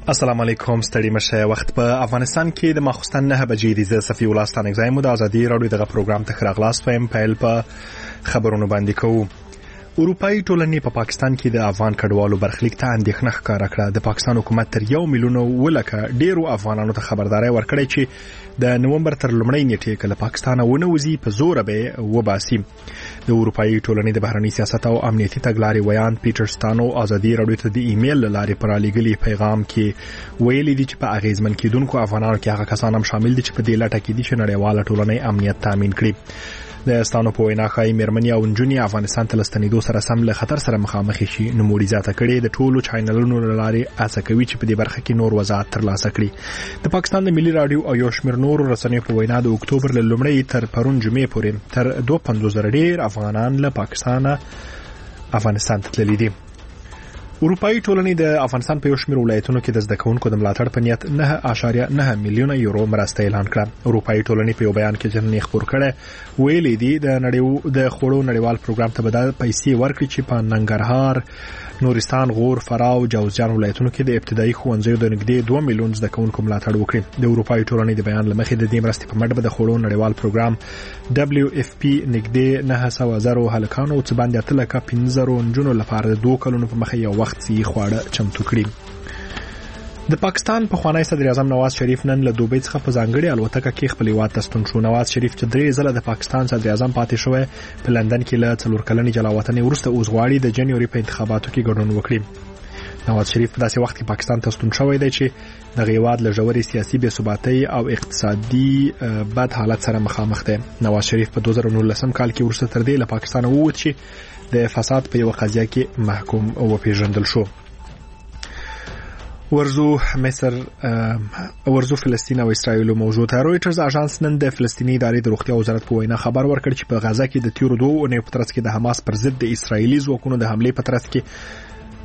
السلام علیکم. ستړي مشه. وخت په افغانستان کې د ماخوستن 9 بجې د صفي ولستان اگزایم د ازادي رادیو دغه پروګرام ته خراغلاس فهم پیل په خبرونو باندې کوو. اروپאי ټولنې په پاکستان کې د افغان کډوالو برخلیک ته اندېښنه ښکاره کړه. د پاکستان حکومت تر 1 میلیون ولکه ډیرو افغانانو ته خبرداري ورکړې چې د نومبر تر لومړۍ نیټې کله پاکستان ونوځي په زور به وباسي. د اروپאי ټولنې د بهرنی سیاست او امنیتي تګلارې ویان پیټر ستانو ازادي رادیو ته د ایمیل لارې پر لګلي پیغام کې ویلي دي چې په اغیزمن کېدونکو افغانانو کې هغه کسان هم شامل دي چې په دې لټه کې دي چې نړیواله ټولنې امنیت تامین کړي. د ستانو په وینا ښایي میرمنې او نجونې افغانستان ته لستنېدو سره سم له خطر سره مخامخ شي. نوموړي زیاته کړې د ټولو چینلونو له لارې هڅه کوي چې په دې برخه کې نور وضاحت ترلاسه کړي. د پاکستان د ملي رادیو او یو شمېر نورو رسنیو په وینا د اکتوبر له لومړۍ تر پرون جمعې پورې تر 250,000 ډېر افغانان له پاکستانه افغانستان ته تللي دي. اروپאי ټولنې د افغانستان په یو شمېر ولایتونو کې د زده کوونکو د ملاتړ په نیت 9.9 میلیون یورو مرسته اعلان کړه. اروپאי ټولنې په یو بیان کې جننې خبر کړه ویلي دي د خوړو نړیوال پروګرام ته بدل پیسې ورکړي چې په ننګرهار، نورستان، غور، فراه، جوزجان ولایتونو کې د ابتدایي ښوونځیو د نږدې 2 میلیون زده کوونکو ملاتړ وکړي. د اروپאי ټولنې د بیان لمخې د دې مرستې په مټ به د خوړو نړیوال پروګرام WFP نږدې 900,000 هلکانو څخه باندې 3,15,000 نجونو لپاره د 2 کلونو په مخه یو وخت سي خواړه چمتو کړي. د پاکستان پخوانی صدر اعظم نواز شریف نن له دوبۍ څخه په ځانګړي الوتکه کې خپل هیواد ته ستون شو. نواز شریف چې 3 ځله د پاکستان صدر اعظم پاتې شوی په لندن کې له 4 کلنې جلاوطنۍ وروسته اوس غواړي د جنوري په انتخاباتو کې ګډون وکړي. نواز شریف په داسې وخت کې پاکستان ته ستون شوی دی چې د هیواد له ژورې سیاسي بې ثباتۍ او اقتصادي بد حالت سره مخامخ دی. نواز شریف په 2019 کال کې وروسته تر دې له پاکستان ووت چې د فساد په یو قضیه کې محکوم وپیژندل شو. ورزو فلسطین او اسرائیل موضوع ته رويټرز اژانس نن د فلسطینی ادارې د روغتیا وزارت په وینا خبر ورکړ چې په غزا کې د تیرو 2 اونیو په ترڅ کې د حماس پر ضد د اسرائیلي ځواکونو د حمله په ترڅ کې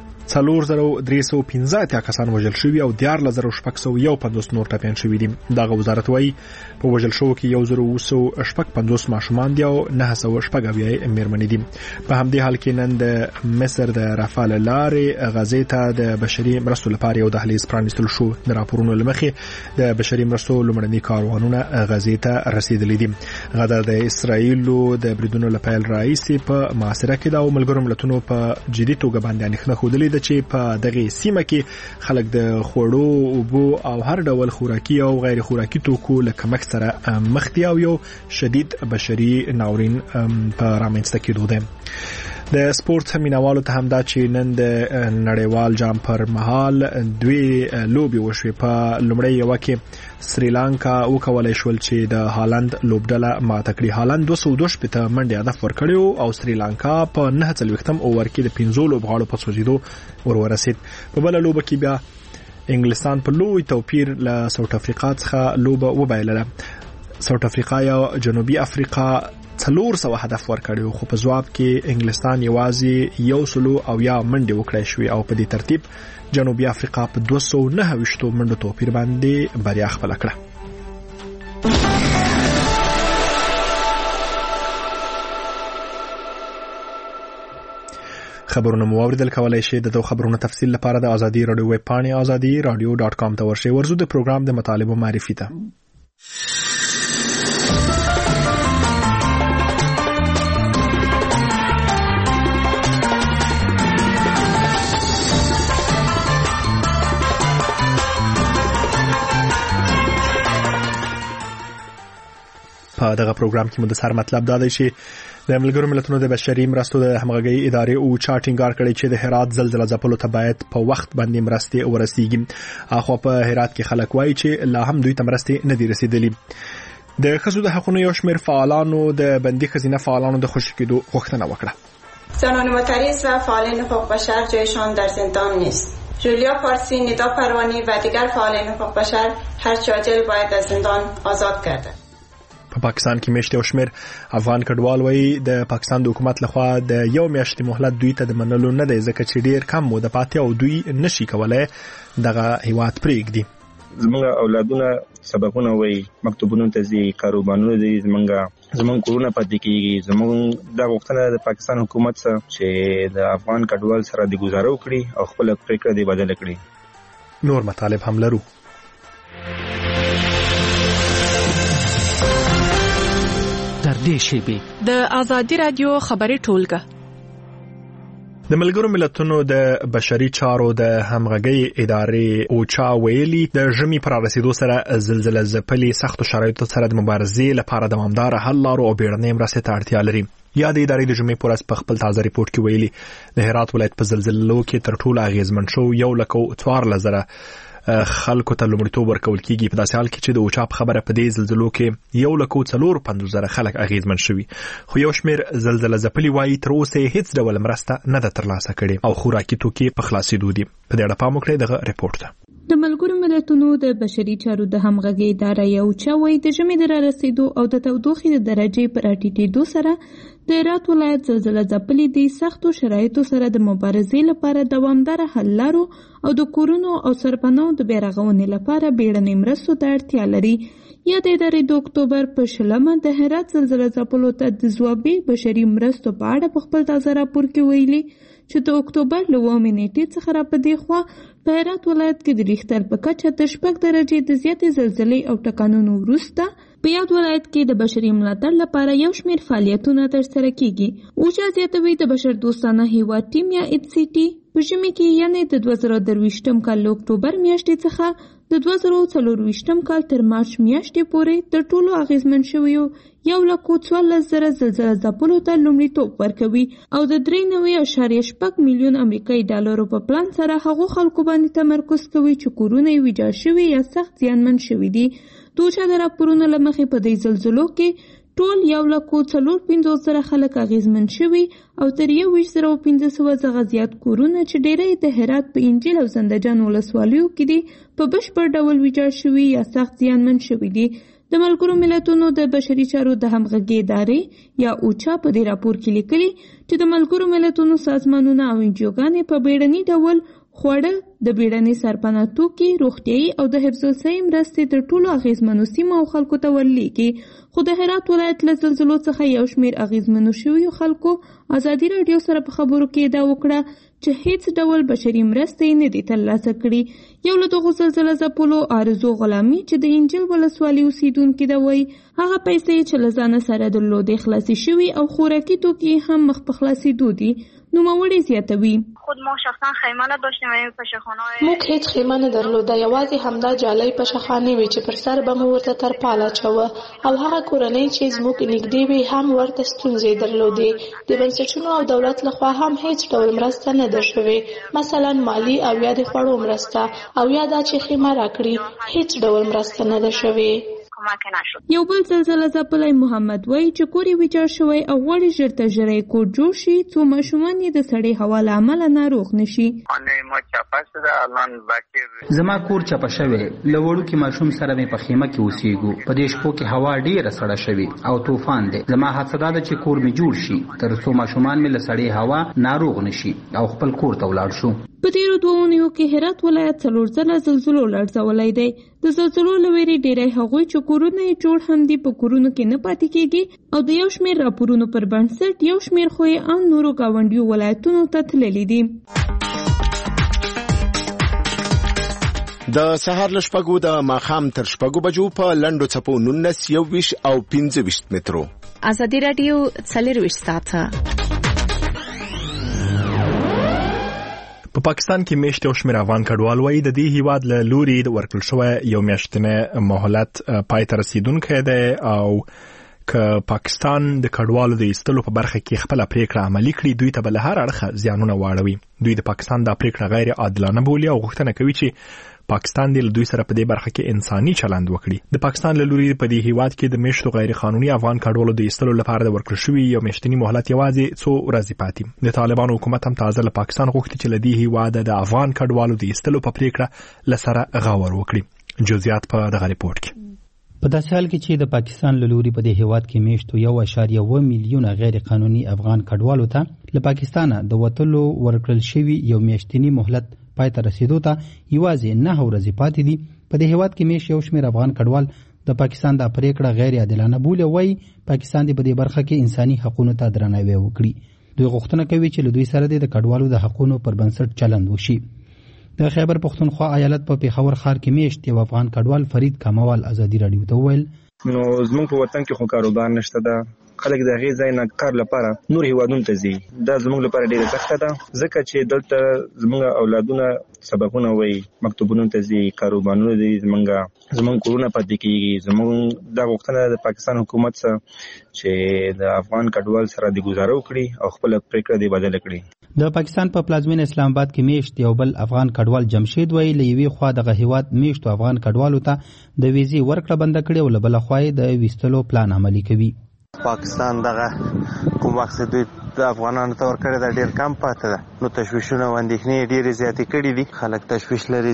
4,315 کسان وژل شوي او 14,651 نور ټپیان شوي دي. دغه وزارت وايي په وژل شوو کې 1,250 ماشومان دي او 960 میرمنې دي. په همدې حال کې نن د مصر د رافال لارې غزې ته د بشري مرستو لپاره یو دهلیز پرانیستل شو. د راپورونو لمخې د بشري مرستو لومړني کاروانونه غزې ته رسیدلي دي. غدا د اسرائیل د بریدونو لپاره رئیس په معاصره کې د ملګرو ملتونو په جدي توګه باندې اندېښنه خوده چې په دغه سیمه کې خلک د خوړو، اوبو او هر ډول خوراکي او غیر خوراکي توکو له کمښت سره مخ دي او یو شدید بشري ناورین په رامنځته کېدو دی. د سپورت مینوالو ته همدا چې نن د نړیوال جام پر مهال 2 لوبي وشوي. په لومړی یو کې سریلانکا وکولای شول چې د هالند لوبډله ماته کړي. هالند 212 منډه هدف ورکړیو او سریلانکا په 49م اوور کې د 15 لوبغاړو په سوځیدو ورسید. په بل لوبه کې بیا انګلستان په لوی توپیر له ساوث افریقا څخه لوبه وبایلله. ساوث افریقا یا جنوبي افریقا 400 هدف ورکړیو خو په جواب کې انګلستان یوازې 100 منډه وکړای شوې او په دې ترتیب جنوبي افریقا په 229 منډو توپیر باندې بریا خپل کړه. خبرونه مو اوریدل کولای شئ. د خبرونو تفصیل لپاره د ازادي رادیو ویب پاڼه azadiradio.com ته ورشئ. ورزو د پروګرام د مطالبه معرفي ته په دغه پروګرام کې مو د سر مطلب دا دی چې د ملګرو ملتونو د بشري مرستو د همغږي ادارې او چاټینګار کړي چې د هرات زلزلہ ځپلو ته باید په وخت باندې مرستې ورسیږي. اخو په هرات کې خلک وایي چې لا هم دوی ته مرستې نه دي رسیدلې. د ښځو د حقوقو یو شمېر فعالانو د بندي خزینه فعالانو د خوشی کېدو غوښتنه وکړه. زنان معترض و فعالان حقوق بشر جایشان در زندان نیست. جولیا پارسی، ندا پروانی و دیگر فعالان حقوق بشر هر چه عاجل باید از زندان آزاد گردند. په پاکستان کې میشته او شمیر افغان کډوال وایي د پاکستان د حکومت لخوا د یو میاشتې مهلت دوی ته د منلو نه دی ځکه چې ډیر کم مو د پاتې او دوی نشي کولای دغه هیواد پرېږدي. زمونږ اولادونه سبقونه وایي، مکتوبونو ته ځي، کاروبارونه دي، زمونږ کورونه پاتې کېږي. زمونږ دا غوښتنه د پاکستان حکومت څخه چې د افغان کډوال سره د ګزاره وکړي او خپل پریکړه دی بدله کړي. نور مطالب هم لرو. در دې شیبې د آزادي رادیو خبري ټولګه د ملګرو ملتونو د بشري چارو د همغږي ادارې اوچا ویلي د ژمي پر رسیدو سره زلزلې ځپلي سختو شرایطو سره د مبارزې لپاره دوامدار حل لارو او بیړنۍ مرستې ته اړتیا لري. یا د ادارې د ژمي پر په خپل تازه ریپورت کې ویلي د هرات ولایت په زلزلو کې تر ټولو اغیزمن شو 1,14,000 خلکو ته لومړیتوب ورکول کیږي. په داسې حال کې چې د اوچا په خبره په دې زلزلو کې 1,450,000 خلک اغیزمن شوي، خو یو شمیر زلزلې ځپلي وایي تر اوسه هیڅ ډول مرسته نه ده ترلاسه کړې او خوراکي توکي په خلاصېدو دي. په دې اړه پام وکړئ دغه ریپورت ته. د ملګرو ملتونو د بشري چارو د همغږي اداره یو چوي د ژمي د رارسیدو او د تودوخې د درجې پر راټیټېدو سره د هرات ولایت زلزلې ځپلي دي سختو شرایطو سره د مبارزې لپاره دوامدار حل لارو او د کورونو او سرپناو د بیارغونې لپاره بیړنۍ مرستو ته اړتیا لري. یا د ادارې د اکتوبر په 20 د هرات زلزلې ځپلو ته د ځوابي بشري مرستو په اړه په خپل تازه راپور کې ویلي چې د اکتوبر له 1 نیټې څخه را پدې خوا په هرات ولایت کې د ریختر په کچه د 6 درجې د زیاتې زلزلې او ټکانونو وروسته په یاد ولایت کې د بشري ملاتړ لپاره یو شمېر فعالیتونه ترسره کیږي. اوچا زیاتوي د بشر دوستانه هیواد ټیم یا HCT په ژمي کې یعنې د 2023 کال اکتوبر میاشتې څخه د 2024 کال تر مارچ میاشتې پورې تر ټولو اغیزمن شویو 1,14,000 زلزلې ځپلو ته لومړیتوب ورکوي او د 3.8 میلیون امریکایي ډالرو په پلان سره هغو خلکو باندې تمرکز کوي چې کورونه یې ویجاړ شوي یا سخت زیانمن شوي دي. دوچا د راپورونو له مخې په دې زلزلو کې ټول 1,450,000 خلک اغیزمن شوي او تر 1,500 څخه زیات کورونه چې ډېری د هرات په انجیل او زنده‌جان ولسوالیو کې دي په بشپړ ډول ویجاړ شوي یا سخت زیانمن شوي دي. د ملګرو ملتونو د بشري چارو د همغږي ادارې یا اوچا په دې راپور کې لیکلي چې د ملګرو ملتونو سازمانونه او انجیوګانې په بیړني ډول خوړه د بیړني سرپناه توکي روغتیايي او د حفظ الصحې مرستې تر ټولو اغیزمنو سیمو او خلکو ته ورلیږي. خو د هرات ولایت له زلزلو څخه یو شمېر اغیزمنو شویو خلکو ازادي راډیو سره په خبرو کې ادعا وکړه چې هیڅ ډول بشري مرستې نه دي ترلاسه کړي. یو له دغو زلزلې ځپلو آرزو غلامي چې د انجیل ولسوالۍ اوسیدونکې ده وایي هغه پیسې چې له ځانه سره درلودې خلاصې شوي او خوراکي توکي هم مخ په خلاصېدو دي. نوموړی زیاتوي موږ هیڅ خیمه نه درلوده، یوازې همدا جالۍ پشخانې وې چې پر سر به مو ورته ترپال اچوه او هغه کورنۍ چې زموږ نږدې وې هم ورته ستونزې درلودې. د بنسټونو او دولت لخوا هم هیڅ ډول مرسته نه ده شوې، مثلا مالی او یا د خوړو مرسته او یا دا چې خیمه راکړي، هیڅ ډول مرسته نه ده شوې. یو بل زلزلې ځپلی محمد وایي چې کور یې ویجاړ شوی او غواړي ژر تر ژره یې کور جوړ شي څو ماشومان یې د سړې هوا له امله ناروغ نشي. زما کور چپه شوی، له وړوکي ماشوم سره مې په خیمه کې اوسېږو. په دې شپو کې هوا ډېره سړه شوې او طوفان دی. زما هڅه دا ده چې کور مې جوړ شي تر څو ماشومان مې له سړې هوا ناروغ نشي او خپل کور ته ولاړ شو. په تیرو 2 اونیو کې هرات ولایت 4 ځله زلزلو لړزولی دی. د زلزلو له ویرې ډېری هغوی چې کورونه یې جوړ هم دي په کورونو کې نه پاتې کېږي او د یو شمېر راپورونو پر بنسټ یو شمېر خو یې ان نورو ګاونډیو ولایتونو ته تللي دي. د سهار له 6 د ماښام تر 6 بجو په لنډو څپو 19 21 او 25 مترو. آزادي رادیو 24 ساعته. په پاکستان کې میشت یو شمېر افغان کډوال وایي د دې هیواد له لوري ورکړل شوی یو میاشتنی مهلت پای ته رسیدونکی دی او که پاکستان د کډوالو د ایستلو په برخه کې خپل پریکړه عملي کړي دوی ته به له هر اړخه زیانونه واړوي. دوی د پاکستان دا پریکړه غیر عادلانه بولي او غوښتنه کوي چې پاکستان د دوی سره په دې برخه کې انساني چلند وکړي. د پاکستان له لوري په دې هیواد کې د میشتو غیر قانوني افغان کډوالو د ایستلو لپاره د ورکړل شوی یو میاشتنی مهلت یوازې څو ورځې پاتې. د طالبانو حکومت هم تازه له پاکستان غوښتي چې له دې هیواد د افغان کډوالو د ایستلو په پریکړه لسره غور وکړي. جزئیات په دغه ریپورت کې. په داسې حال کې چې د پاکستان له لوري په دې هیواد کې میشتو 1.1 میلیون غیر قانوني افغان کډوالو ته له پاکستانه د وتلو ورکړل شوی یو میاشتنی مهلت پای ته رسیدو ته یوازې 9 ورځې پاتې دي. په دې هیواد کې میش یو شمېر افغان کډوال د پاکستان د پریکړه غیر عادلانه بولي وایي پاکستان د په دې برخه کې انساني حقوقو ته درناوی وکړي. دوی غوښتنه کوي چې له دوی سره د کډوالو د حقوقو پر بنسټ چلند وشي. د خیبر پښتونخوا ایالت په پیښور ښار کې میشت یو افغان کډوال فرید کموال ازادي رادیو ته وویل نو زموږ په وطن کې خو کاروبار نشته ده، خلک د هغې ځای نه کار لپاره نور هیوادونو ته ځي. دا زموږ لپاره ډېره سخته ده، ځکه چې دلته زموږ اولادونه سبقونه وایي، مکتوبونو ته ځي، کاروبارونه دي، زموږ کورونه پاتې کېږي. زموږ دا غوښتنه د پاکستان حکومت څخه چې د افغان کډوال سره د ګزاره وکړي او خپله پرېکړه دې بدله کړي. د پاکستان په پلازمینه اسلام آباد کې میشت یو بل افغان کډوال جمشید وایي له یوې خوا دغه هیواد میشتو افغان کډوالو ته د ویزې ورکړه بنده کړې او له بله خوا یې د ویستلو پلان عملي کوي. پاکستان دغه کوم وخت دوی د افغانانو ته ورکړی دا ډېر کم پاته ده، نو تشویشونه او اندېښنې ډېرې زیاتې کړي دي. خلک تشویش لري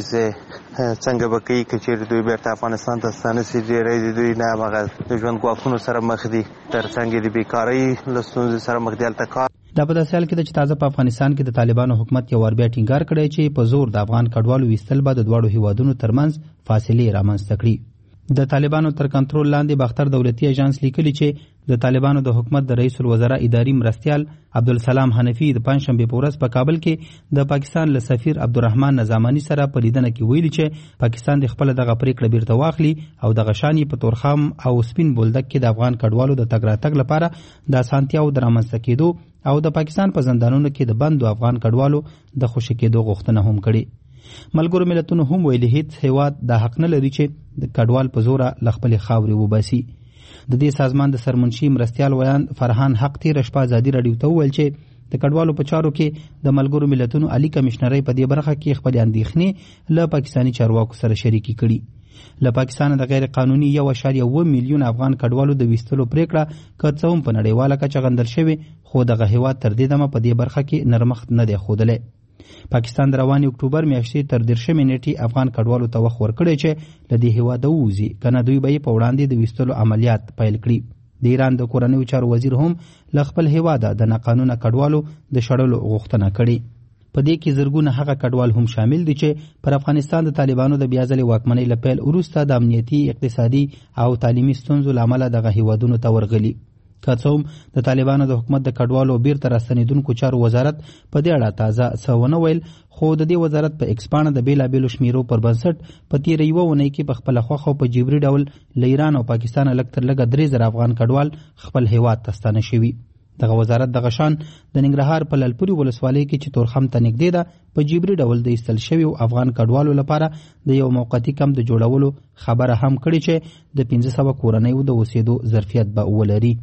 څنګه به کوي که چېرې دوی بیرته افغانستان ته ستانه سي. ډېری د دوی نه هماغه د ژوند ګواښونو سره مخ دي، تر څنګ د بیکارۍ له ستونزې سره مخ دي. هلته کار دا په داسې حال کې ده چې تازه په افغانستان کې د طالبانو حکومت یو وار بیا ټینګار کړی چې په زور د افغان کډوالو ویستل به د دواړو هیوادونو ترمنځ فاصلې رامنځته کړي. د طالبانو تر کنټرول لاندې باختر دولتي اژانس لیکلي چې د طالبانو د حکومت د رئیس الوزرا اداري مرستیال عبدالسلام حنفي د پنځشنبې په ورځ په کابل کې د پاکستان له سفیر عبدالرحمن نظامانی سره په لیدنه کې ویلي چې پاکستان د خپل دغه پریکړه بیرته واخلي او دغه شان په تورخم او سپین بولدک کې د افغان کډوالو د تګ راتګ لپاره د اسانتیاو د رامنځته کېدو او د پاکستان په زندانونو کې د بندو افغان کډوالو د خوشي کېدو غوښتنه هم کړې. ملګرو ملتونو هم ویلي هیڅ هیواد د حق نه لري چې د کډوال په زوره له خپلې خاورې وباسي. د دې سازمان د سرمنشي مرستیال ویان فرحان حق تېره شپه ازادي راډیو ته وویل چې د کډوالو په چارو کې د ملګرو ملتونو عالی کمشنرۍ په دې برخه کې خپلې اندېښنې له پاکستاني چارواکو سره شریکې کړي. له پاکستان د غیر قانوني 1.1 میلیون افغان کډوالو د ویستلو پریکړه که څه هم په نړیواله کچه غندل شوې، خو دغه هیواد تر دې دمه په دې برخه کې نرمښت نه دی ښودلی. پاکستان د روانې اکتوبر میاشتې تر 13 نیټې افغان کډوالو ته وخت ورکړی چې له دې هیواده ووځي، کنه دوی به یې په وړاندې د ویستلو عملیات پیل کړي. د ایران د کورنیو چارو وزیر هم له خپل هیواده د ناقانونه کډوالو د شړلو غوښتنه کړې. په دې کې زرګونه هغه کډوال هم شامل دي چې پر افغانستان د طالبانو د بیا ځلې واکمنۍ له پیل وروسته د امنیتي، اقتصادي او تعلیمي ستونزو له امله دغه هیوادونو ته ورغلي. که څه هم د طالبانو د حکومت د کډوالو بیرته راستنېدونکو چارو وزارت په دې اړه تازه څه ونه ویل، خو د دې وزارت په ایکس پاڼه د بېلابېلو شمیرو پر بنسټ په تېره یوه اونۍ کې په خپله خوښه او په جبري ډول له ایران او پاکستانه لږ تر لږه 3000 افغان کډوال خپل هیواد ته ستانه شوي. دغه وزارت دغه شان د ننګرهار په للپورې ولسوالۍ کې چې تورخم ته نږدې ده په جبري ډول د ایستل شویو افغان کډوالو لپاره د یو موقتي کمپ د جوړولو خبره هم کړې چې د 1500 کورنیو د اوسېدو ظرفیت به ولري.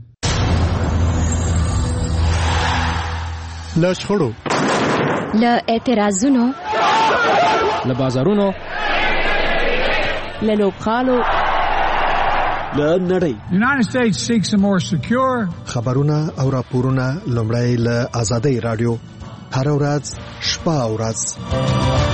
له شخړو، له اعتراضونو، له بازارونو، له لوبغالو، له نړۍ. United States seeks a more secure. خبرونه او راپورونه لومړی له آزادۍ رادیو هر ورځ شپه او ورځ.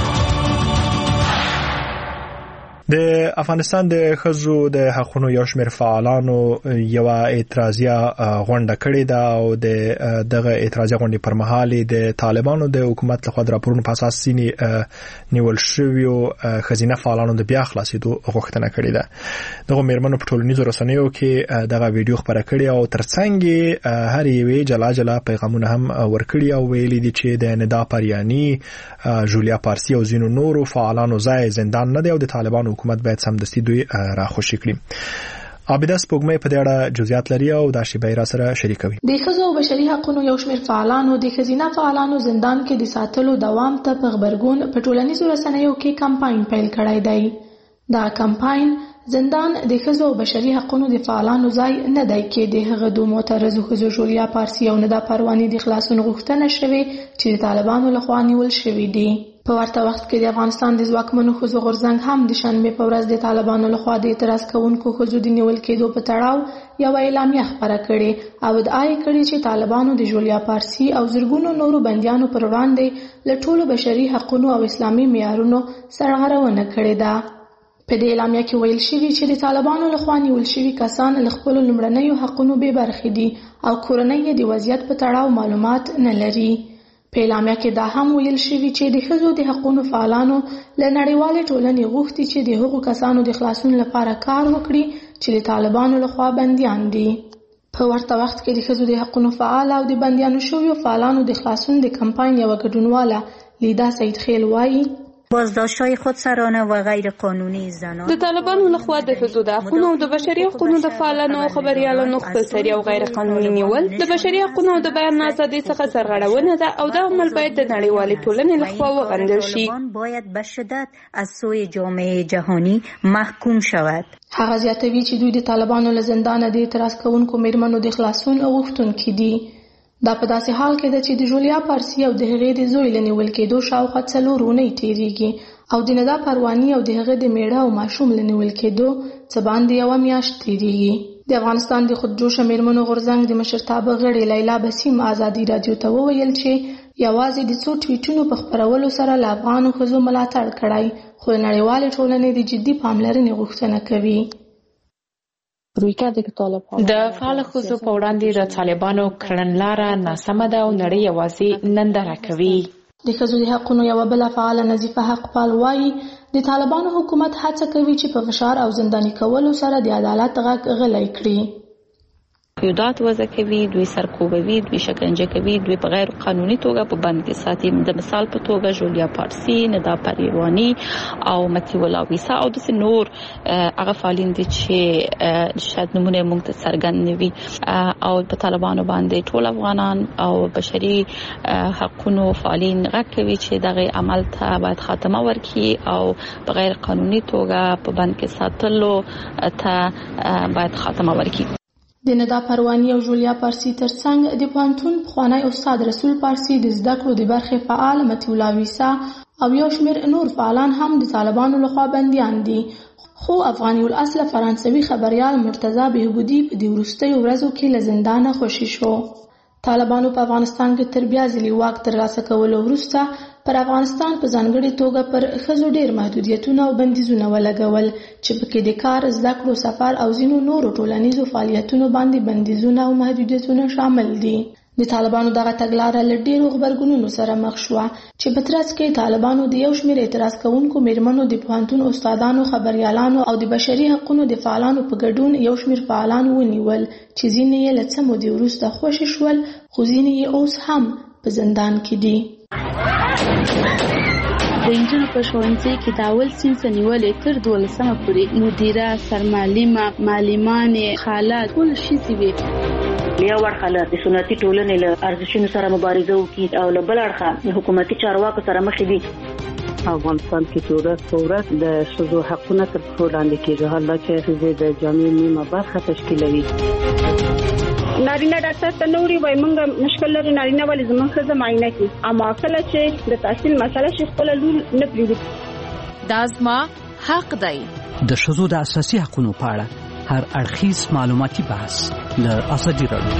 د افغانستان د ښځو د حقوقو یو شمېر فعالانو یو اعتراضیه غونډه کړې ده او د دغه اعتراضیه غونډې پر مهال د طالبانو د حکومت لخوا د راپورونو په اساس نیول شویو ښځینه فعالانو د بیا خلاصېدو غوښتنه کړې ده. دغه مېرمنو په ټولنیزو رسنیو کې دغه ویډیو خپره کړې او ترڅنګ هر یوې جلا جلا پیغامونه هم ورکړي او ویلي دي چې د ندا پریانی، جولیا پارسی او ځینو نورو فعالانو ځای زندان نه دی او د طالبانو حکومت باید سمدستي دوی راخوشي کړي. عابده سپوږمۍ په دې اړه جزئیات لري او دا شی به را سره شریکوي. د ښځو او بشري حقوقو یو شمېر فعالانو د ښځینه فعالانو زندان کې د ساتلو دوام ته په خبرګون په ټولنیزو رسنیو کې کمپاین پیل کړی دی. دا کمپاین زندان د ښځو او بشري حقوقو د فعالانو ځای نه دی کې د هغه دوه معترضو ښځو جولیا پارسی او ندا پروانی د خلاصون غوښتنه شوې چې د طالبانو لخوا نیول شوې دي. په ورته وخت کې د افغانستان د ځواکمنو ښځو غورځنګ هم د شنبې په ورځ د طالبانو لخوا د اعتراض کوونکو ښځو د نیول کېدو په تړاو یوه اعلامیه خپره کړې او ادعا یې کړې چې طالبانو د جولیا پارسی او زرګونو نورو بندیانو پر وړاندې له ټولو بشري حقوقو او اسلامي معیارونو سرغړونه کړې ده. په دې اعلامیه کې ویل شوي چې د طالبانو لخوا نیول شوي کسان له خپلو لومړنیو حقونو بې برخې دي او کورنۍ یې د وضعیت په تړاو معلومات نه لري. په اعلامیه کې دا هم ویل شوي چې د ښځو د حقوقو فعالانو له نړیوالې ټولنې غوښتي چې د هغو کسانو د خلاصون لپاره کار وکړي چې د طالبانو لخوا بندیان دي. په ورته وخت کې د ښځو د حقوقو فعال او د بندیانو شویو فعالانو د خلاصون د کمپاین یوه ګډونواله لیدا سید خیل وایي بازداشت‌های خودسرانه و غیر قانونی زنان. د طالبانو لخوا د ښځو د حقونو او د بشري حقوقو د فعالانو او خبريالانو خپلسري او غیر قانوني نیول د بشري حقوقو او د بیان آزادۍ څخه سرغړونه ده او دا عمل باید د نړیوالې ټولنې لخوا وغندل شي. باید به شدت از سوی جامعه جهانی محکوم شود. هغه زیاتوي چې دوی د طالبانو له زندانه د اعتراض کوونکو میرمنو د خلاصون غوښتونکي دي. دا په داسې حال کې ده چې د جولیا پارسی او د هغې د زوی له نیول کېدو شاوخوا 4 اونۍ تېرېږي او د ندا پرواني او د هغې د میړه او ماشوم له نیول کېدو څه باندې 1 میاشت تېرېږي. د افغانستان د خودجوشه میرمنو غورځنګ د مشرتابه غړې لیلا بسیم ازادي رادیو ته وویل چې یوازې د څو ټویټونو په خپرولو سره له افغانو ښځو ملاتړ کړی، خو نړیوالې ټولنې د جدي پاملرنې غوښتنه کوي. د فعال ښځو په وړاندې د طالبانو کړنلاره ناسمه ده او نړۍ یوازې ننداره کوي. د ښځو د حقونو یوه بله فعاله نظیفه حقپال وایي د طالبانو حکومت هڅه کوي چې په فشار او زنداني کولو سره د عدالت غږ غلی کړي. قیودات وضع کوي، دوی سرکوبوي، دوی شکنجه کوي، دوی په غیر قانوني توګه په بند کې ساتي. د مثال په توګه جولیا پارسی، ندا پریوانی او متی ولا ویسا او د نور هغه فعالین دي چې شاید نمونه موږ ته څرګند نه وي او په طالبانو باندې ټول افغانان او بشري حقوقو فعالین غږ کوي چې دغه عمل ته باید خاتمه ورکړي او په غیر قانوني توګه په بند کې ساتلو ته باید خاتمه ورکړي. د ندا پروانی او جولیا پارسی ترڅنګ د پوهنتون پخوانی استاد رسول پارسی د زده کړو د برخې فعال متی ولا ویسا او یو شمېر نور فعالان هم د طالبانو لخوا بندیان دي. خو افغاني الاصل فرانسوي خبريال مرتضی بهبودي په دې وروستیو ورځو کې له زندانه خوشي شو. طالبانو په افغانستان کې تر بیا ځلې واک ترلاسه کولو وروسته پر افغانستان په ځانګړې توګه پر ښځو ډېر محدودیتونه او بندیزونه ولګول چې پکې د کار، زده کړو، سفر او ځینو نورو ټولنیزو فعالیتونو باندې بندیزونه او محدودیتونه شامل دي. د طالبانو دغه تګلاره له ډېرو غبرګونونو سره مخ شوه چې په ترڅ کې طالبانو د یو شمېر اعتراض کوونکو میرمنو، د پوهنتون استادانو، خبریالانو او د بشري حقوقو د فعالانو په ګډون یو شمېر فعالان ونیول چې ځینې یې له څه مودې وروسته خوشي شول، خو ځینې یې اوس هم په زندان کې دي. د انجونو په ښوونځي کې د اول صنف نیولې تر 12مه پورې مدیره، سرمعلمه، معلمانې، خاله ټول ښځې وې. یو اړخه له سنتي ټولنې له ارزښتونو سره مبارزه وکړي او له بل اړخه حکومتي چارواکو سره مخ دي. افغانستان کې ورځ په ورځ د ښځو حقونه تر پښو لاندې کېږي، حالا چې ښځې د جامعې نیمه برخه تشکیلوي. نارینه ډاکټر ته نوري وای مونږ مشکل لري، نارینه ولې زموږ ښځه معاینه کوي، اما کله چې د تحصیل مسله شي خپل لور نه پریږدي. دا زما حق دی. د ښځو د اساسي حقوقو په اړه هر اړخیز معلوماتي بحث د ازادي رادیو.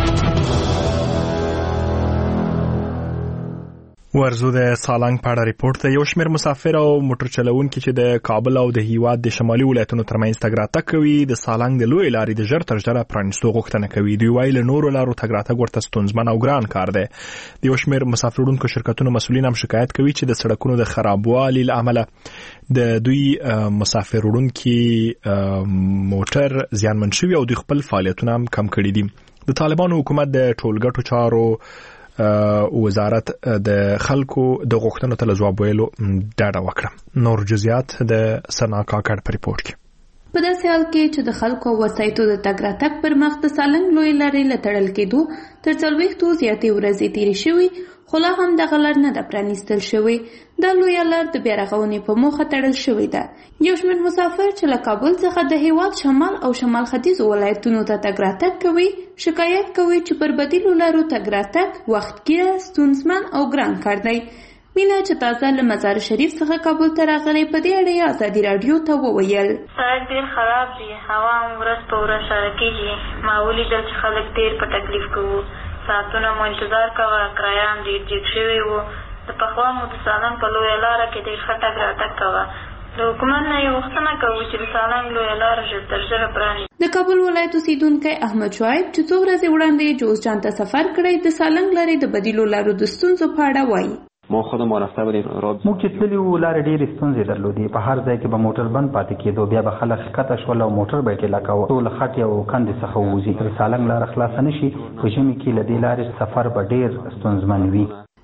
ورزو د سالنګ په اړه ریپورت ته یو شمېر مسافر او موټر چلوونکي چې د کابل او د هیواد د شمالي ولایتونو ترمنځ تګ راتګ کوي د سالنګ د لوی لارې د ژر تر ژره پرانیستو غوښتنه کوي. دوی وایي له نورو لارو تګ راتګ ورته ستونزمن او ګران کار دی. د یو شمېر مسافر وړونکو شرکتونو مسؤلین هم شکایت کوي چې د سړکونو د خرابوالي له امله د دوی مسافر وړونکي موټر زیانمن شوي او دوی خپل فعالیتونه هم کم کړي دي. د طالبانو حکومت د ټولګټو چارو وزارت د خلکو د غوښتنو ته ځواب ویلو ډاډه وکړه. نور جزئیات د سنا کاکړ په ریپورت کې. په داسې حال کې چې د خلکو وسایطو د تګ راتګ پر مخ د سالنګ لوی لارې له تړل کېدو تر 40 زیاتې ورځې تېرې شوې، خو لا هم دغه لار نه ده پرانیستل شوې. دا لویه لار د بیا رغونې په موخه تړل شوې ده. یو شمېر مسافر چې له کابل څخه د هیواد شمال او شمال ختیځو ولایتونو ته تګ راتګ کوي شکایت کوي چې پر بدیلو لارو تګ راتګ وختګیره، ستونزمن او ګران کار دی. مینا چې تازه له مزار شریف څخه کابل ته راغلې په دې اړه ازادي رادیو ته وویل سړک ډېر خراب دی، هوا هم ورځ په ورځ سړه کېږي. ما ولیدل چې خلک ډېر په تکلیف کوو، ساعتونه مو انتظار کوه، کرایه هم ډېر جګ شوی و. د پخوا مو د سالنګ په لویه لاره کې ډېر ښه تګ راتګ کوه. د حکومت نه یې غوښتنه کوو چې د سالنګ لویه لاره ژر تر ژره پرانیزي. د کابل ولایت اوسیدونکی احمد شعیب چې څو ورځې وړاندې جوزجان ته سفر کړی د سالنګ لارې د بدیلو لارو د ستونزو په اړه وایي. موږ چې تللي وو لارې ډېرې ستونزې درلودې، په هر ځای کې به موټر بند پاتې کېدو، بیا به خلک ښکته شول او موټر به یې ټېله کوه، ټول خټې او کندې څخه ووځي. د سالنګ لاره خلاصه نه شي، په ژمي کې له دې لارې سفر به ډېر ستونزمن وي. د سالنګ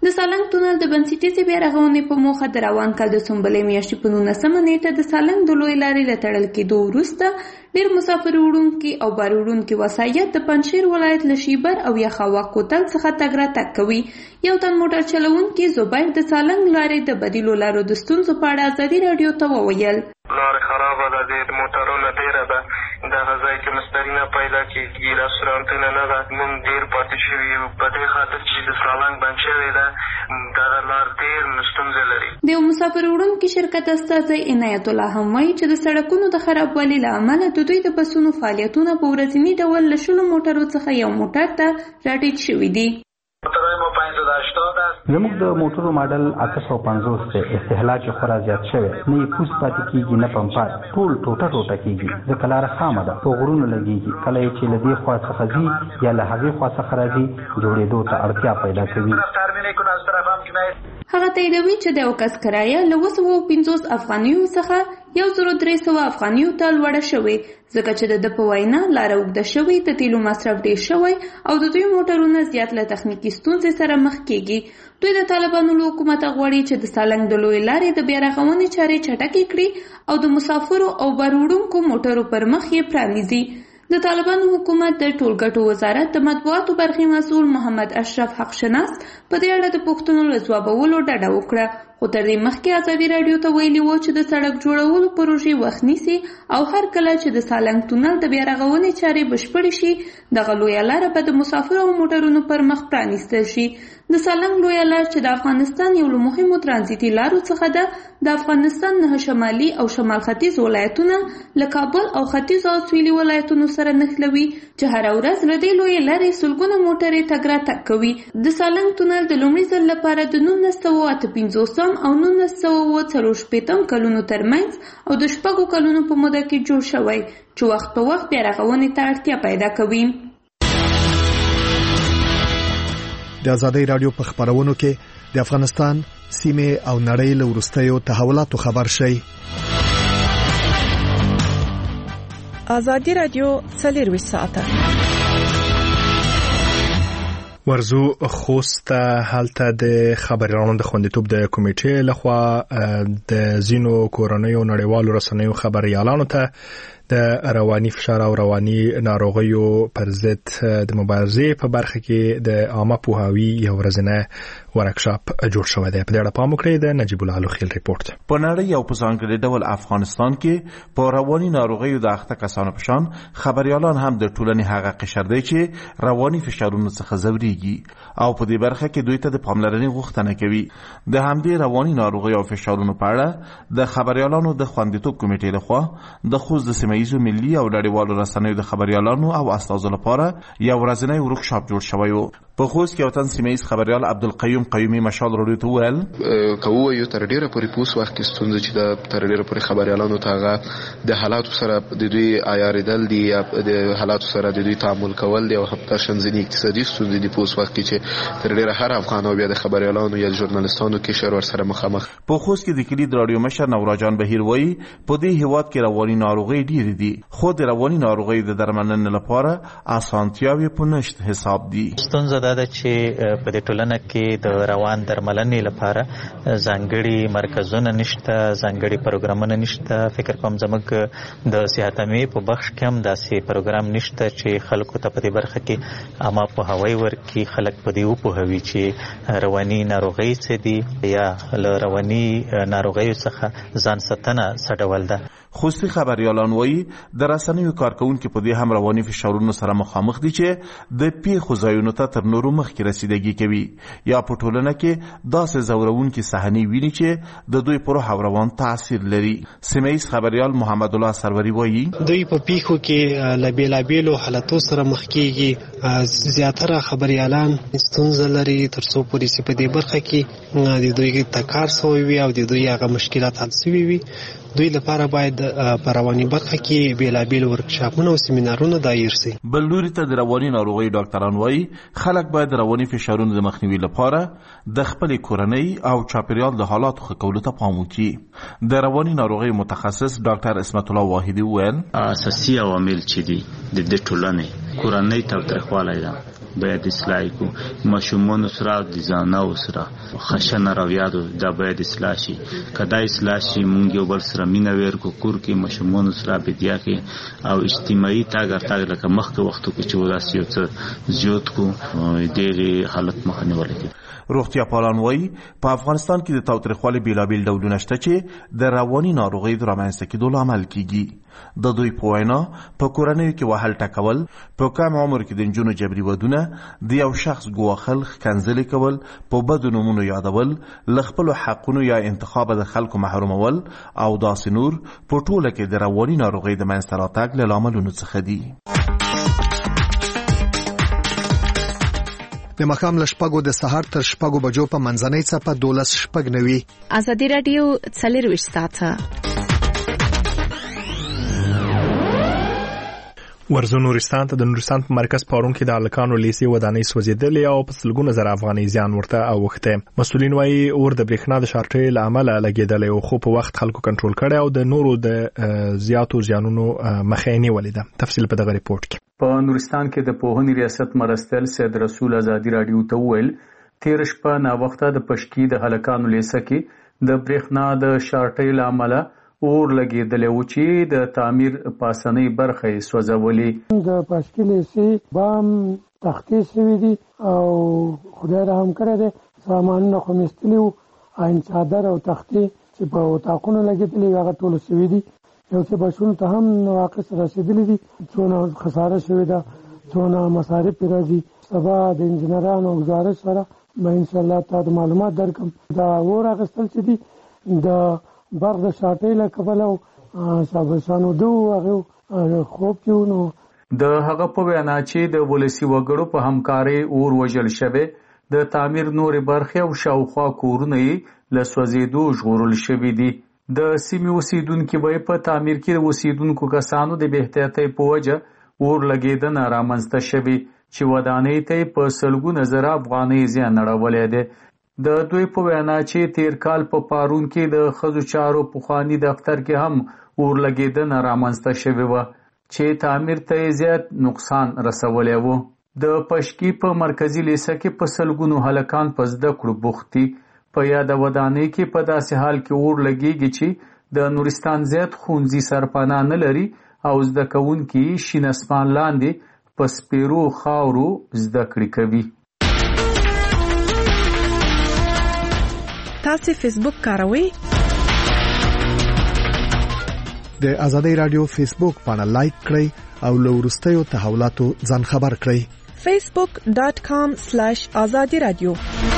تونل د بنسټیزې بیا رغونې په موخه د روان کال د سنبلې میاشتې په 19 نیټه د سالنګ د لوی لارې له تړل کېدو وروسته ډېر مسافر وړونکي او بار وړونکي وسایط د پنجشیر ولایت له شیبر او یخاوا کوتل څخه تګ راتګ کوي. یو تن موټر چلوونکي زبیر د سالنګ لارې د بدیلو لارو د ستونزو په اړه ازادي راډیو ته وویل: لارې خرابه ده، د موټرونه ډېره ده، دغه ځای کې مستري نه پیدا کېږي، رستورانتونه نه ده، موږ ډېر پاتې شوي یو په دې خاطر چې د سالنګ بند شوې ده. دغه لار ډېر ستونزې لري. د یو مسافر وړونکي شرکت استازی عنایت الله هم وایي چې د سړکونو د خرابوالي له امله د دوی د بسونو فعالیتونه په ورځني ډول له 20 موټرو څخه یو موټر ته راټیټ شوي دي. زموږ د موټرو ماډل 850 ته استهلاک خورا زیات شوی، نه یې پوس پاتې کېږي نه پمپار، ټول ټوټه کېږي. ځکه لاره خامه ده، په غرونو لګېږي، کله یې چې له دې خوا څخه ځي یا له هغې خوا څخه راځي جوړېدو ته اړتیا پیدا کوي. هغه تاییدوي چې د یو کس کرایه له 250 افغانیو څخه 1300 افغانیو ته لوړه شوې، ځکه چې د په وینا لاره اوږده شوې، د تیلو مصرف ډېر شوی او د دوی موټرونه زیات له تخنیکي ستونزې سره مخ کېږي. دوی د طالبانو له حکومته غواړي چې د سالنګ د لوی لارې د بیا رغونې چارې چټکې کړي او د مسافرو او بار وړونکو موټرو پر مخ یې پرانیزي. د طالبانو حکومت د ټولګټو وزارت د مطبوعاتو برخې مسؤل محمد اشرف حق شناس په دې اړه د پوښتنو له ځوابولو ډډه وکړه، خو تر دې مخکې ازادي راډیو ته ویلي وو چې د سړک جوړولو پروژې وخت نیسي او هر کله چې د سالنګ تونل د بیا رغونې چارې بشپړې شي دغه لویه لاره به د مسافرو او موټرونو پر مخ پرانیستل شي. د سالنګ لویه لار چې د افغانستان یو له مهمو ترانزیتي لارو څخه ده، د افغانستان 9 شمالي او شمال ختیځ ولایتونه له کابل او ختیځ او سویلي ولایتونو سره نښلوي چې هره ورځ له دې لویې لارې سلګونه موټرې تګ راتګ کوي. د سالنګ تونل د لومړي ځل لپاره د 1958 او 1940 کلونو ترمنځ او د 6 کلونو په موده کې جوړ شوی چې وخت په وخت بیا رغونې ته اړتیا پیدا کوي. د ازادي راډیو په خبرونو کې د افغانستان سیمه او نړۍ له وروستیو تحولاتو خبر شي. ازادي راډیو 24 ساعته ورزو خوست حالته د خبريالانو د خوندیتوب د کمیټې لخوا د زینو کورنیو نړیوالو رسنیو خبريالانو ته د رواني فشار او رواني ناروغیو پر ضد د مبارزې په برخه کې د عامه پوهاوي یو ورځنی ورکشاپ جوړ شوی دی. په دې اړه پام وکړئ. د نجیب الله لوخیل ریپورت. په نړۍ او په ځانګړي ډول افغانستان کې په رواني ناروغیو د اخته کسانو په شان خبريالان هم د ټولنې هغه قشر دی چې رواني فشارونو څخه ځوريږي او په دې برخه کې دوی ته د پاملرنې غوښتنه کوي. د همدې رواني ناروغیو او فشارونو په اړه د خبريالانو د خوندیتوب کمیټې لخوا د خوست د سیمه‌ییزو ملي او نړیوالو رسنیو د خبريالانو او استادو لپاره یو ورځنی ورکشاپ جوړ شوی و. په خوست کې وطن سیمه‌ییز خبريال عبدالقیوم قیومي مشال راډیو ته ویل: کوو یو تر ډیره پورې پوس وخت کې ستونزې چې د تر ډیره پورې خبريالانو ته د حالاتو سره د دوی عیاریدل دي یا د حالاتو سره د دوی تعامل کول دي او هم شنځنی اقتصادي ستونزې د پوس وخت کې چې تر ډیره هر افغان او بیا د خبريالانو یا ژورنالستانو کې شر ور سره مخامخ. په خوست کې د کلید راډیو مشر نوراجان بهیر وایي په دې هیواد کې رواني ناروغي ډېرې دي، خو د رواني ناروغي د درملنې لپاره اسانتیاوې په نشت حساب دي. ستونزه ده چې په دې ټولنه کې د روان درملنې لپاره ځانګړي مرکزونه نشته، ځانګړي پروګرامونه نشته. فکر کوم زموږ د صحت عامه په بخش کې هم داسې پروګرام نشته چې خلکو ته په دې برخه کې عامه پوهاوی ورکړي، خلک په دې وپوهوي چې رواني ناروغي څه دي یا له رواني ناروغیو څخه ځان ساتنه څه ډول ده. خوستي خبريالان وایي د رسنیو کارکونکو په دې هم رواني فشارونو سره مخامخ دي چې د پیښو ځایونو ته تر نورو مخکې رسیدګي کوي یا په ټولنه کې داسې زورونکي صحنې ویني چې د دوی پر روح او روان تاثیر لري. سیمه‌ییز خبريال محمد الله سروری وایي دوی په پیښو کې لابیلابیلو حالتو سره مخ کېږي. زیاتره خبريالان ستونزه لري تر څو پورې چې په دې برخه کې د دوی تکار شوی وي او د دوی هغه مشکلات حل شوي وي. دوی لپاره باید په رواني برخه کې بیلابیل ورکشاپونه او سیمینارونه دایر شي. بل لوري ته د رواني ناروغي ډاکټران وایي خلک باید رواني فشارونو د مخنیوي لپاره د خپل کورنۍ او چاپیریال د حالاتو ښه کولو ته پام وکړي. د رواني ناروغي متخصص ډاکټر اسمت الله واحدي وویل: اساسي عوامل چې دي د ټولنې کورنۍ تاوتریخوالی ده، باید اصلاح کو ماشومان سره د ځانو سره خشنه رویادو دا باید اصلاح شي کدا اصلاح شي مونږ یو بل سره مینه ورکو کور کې ماشومان سره بدیا کې او اجتماعي تاګر لکه مخکې وختو کې چې وداسي یو څه زیات کو ډېر حالت مخ نیول کی روغتیا پالان وایي په افغانستان کې د تاوتریخوالي بیلابیل ډولونه شته چې د رواني ناروغۍ د رامنځته کېدو لامل کیږي د دوی په وینا په کورنیو کې وهل ټکول په کم عمر کې د نجونو جبري ودونه د یو شخص ګواښل ښکنځلې کول په بدو نومونو یادول له خپلو حقونو یا انتخاب د خلکو محرومول او داسې نور په ټوله کې د رواني ناروغۍ د منځته راتګ له لاملونو څخه دي. د مخام له شپږو د سهار تر شپږو بجو په منځنۍ څپه 12:09 ازادي رادیو 24 ساعته ورزو نورستان ته د نورستان په مرکز پارون کې د هلکانو لیسې ودانۍ سوځېدلې او په سلګونه زره افغانۍ زیان ورته اوښته. مسؤلین وایي اور د برېښنا د شارټۍ له امله لګېدلی او خو په وخت خلکو کنټرول کړی او د نورو د زیاتو زیانونو مخه یې نیولې ده. تفصیل په دغه ریپورت کې. په نورستان کې د پوهنې ریاست مرستیال سید رسول ازادي رادیو ته وویل تیر شپه نا وخته د پشکی د هلکانو لیسه کې د برېښنا د شارټۍ له امله اور لګېدلی و چې د تعمیر پاسنۍ برخه یې سوځولې. د پشکی لیسې بام تختې شوي دي او خدای رحم کړی دی سامانونه خو مې ایستلي وو عین چادر او تختې چې په اتاقونو لګېدلي وي هغه ټول سوي دي. یو څه بچونو ته هم نواقص رسېدلي دي څونه خساره شوې ده څونه مصارف پرې راځي. سبا د انجینرانو گزارش سره به انشاءالله تا د معلومات درکم. دا اور اخیستل چې دي د برق د شاټۍ له کبله او شابسانو دو هغه خوب کې نو د هغه په وینا چې د ولسی وګړو په همکارۍ اور وژل شوی د تعمیر نورې برخې او شاوخوا کورونه یې له سوځېدو ژغورل شوي دي. د سیمې اوسیدونکي به په تعمیر کې د اوسیدونکو کسانو د بې احتیاطۍ په وجه اور لګېدنه رامنځته شوې چې ودانۍ ته یې په سلګونه زره افغانۍ زیان اړولی دی. د دوی په وینا چې تیر کال په پارون کې د ښځو چارو پخواني دفتر کې هم اور لګېدنه رامنځته شوې وه چې تعمیر ته یې زیات نقصان رسولی و. د پشکی په مرکزي لیسه کې په سلګونو هلکان په زده کړو بوخت دي. په یاده ودانۍ کې په داسې حال کې اور لګېږي چې د نورستان زیات ښوونځي سرپناه نه لري او زده کوونکي شین اسمان لاندې په سپیرو خاورو زده کړې کوي. تاسو فیسبوک کاروئ؟ د ازادي رادیو فیسبوک باندې لایک کړئ او له وروستیو تحولاتو ځان خبر کړئ. facebook.com/azadiradio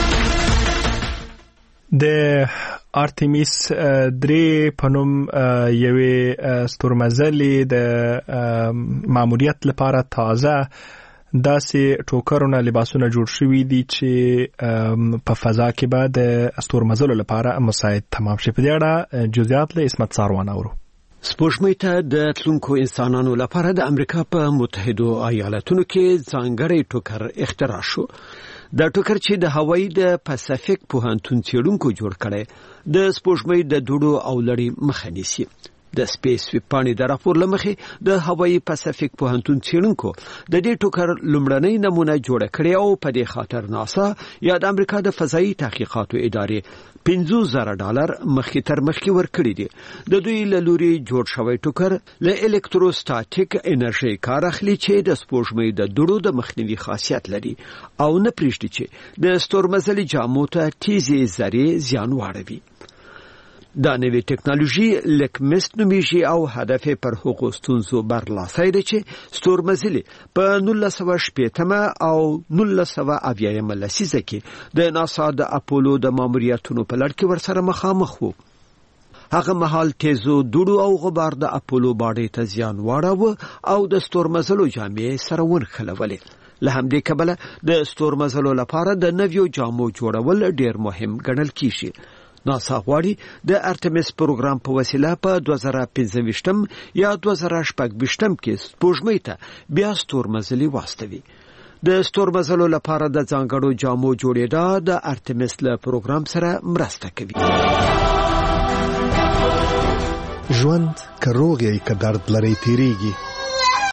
د آرتمیس 3 پنوم یوې ستورمزلې د ماموریت لپاره تازه داسې ټوکرونه لباسونه جوړ شوي دي چې په فضا کې به د ستورمزلو لپاره مساعد تمام شي. په دې اړه جزئیات له اسمت ساروان اورو. سپوږمۍ ته د تلونکو انسانانو لپاره د امریکا په متحدو ایالاتونو کې ځانګړی ټوکر اختراع شو. دا ټوکر چې د هوایي د پاسفیک پوهنتون څېړونکو جوړ کړی د سپوږمۍ د دوړو او لړۍ مخه نیسي. د سپیس ویب پاڼې د راپور له مخې د هوایي پاسفیک پوهنتون څېړونکو د دې ټوکر لومړنۍ نمونه جوړه کړې او په دې خاطر ناسا یا د امریکا د فضایي تحقیقاتو ادارې $50,000 مخکې تر مخکې ورکړي دي. د دوی له لوري جوړ شوی ټوکر له الکتروستاتیک انرژي کار اخلي چې د سپوږمۍ د دوړو د مخنیوي خاصیت لري او نه پرېږدي چې د ستورمزلي جامو ته تیزې ذرې زیان واړوي. دا نوې ټکنالوژي لکمست نومیږي او هدف پر هغو ستونزو برلاسي دی چې ستورمزلي په 1960 او 1970 لسیزه کې د ناسا د اپولو د ماموریتونو په لړ کې ورسره مخامخ وو. هغه مهال تیزو دوړو او غبار د اپولو باډي ته زیان واړاوه او د ستورمزلو جامې سره ورخلولې. له همدې کبله د ستورمزلو لپاره د نویو جامو جوړول ډیر مهم ګڼل کیږي. ناسا غواړي د ارتمیس پروګرام په وسیله په 2015 یا 2016 کې سپوږمۍ ته بیا ستورمزلي واستوي. د ستورمزلو لپاره د ځانګړو جامو جوړېدا د ارتمیس له پروګرام سره مرسته کوي. ژوند که روغ یې که درد لري تیریږي.